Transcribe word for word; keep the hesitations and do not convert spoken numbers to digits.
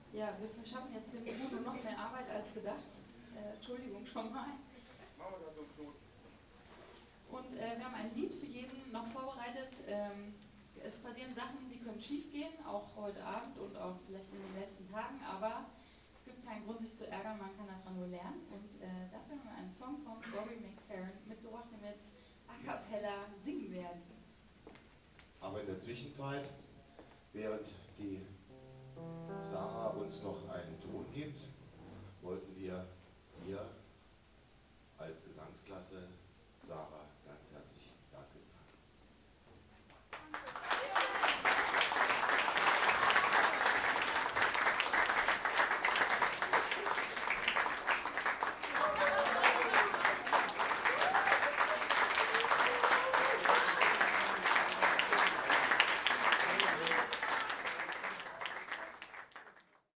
Ja, wir verschaffen jetzt dem Bruno noch mehr Arbeit als gedacht. Äh, Entschuldigung schon mal. Machen wir da so einen Knoten. Und äh, wir haben ein Lied für jeden noch vorbereitet. Ähm, es passieren Sachen, die können schief gehen, auch heute Abend und auch vielleicht in den letzten Tagen, aber es gibt keinen Grund, sich zu ärgern, man kann daran nur lernen. Und äh, dafür haben wir einen Song von Bobby McFerrin mitgebracht, den wir jetzt a cappella singen werden. Aber in der Zwischenzeit, während die Sarah uns noch einen Ton gibt, wollten wir hier als Gesangsklasse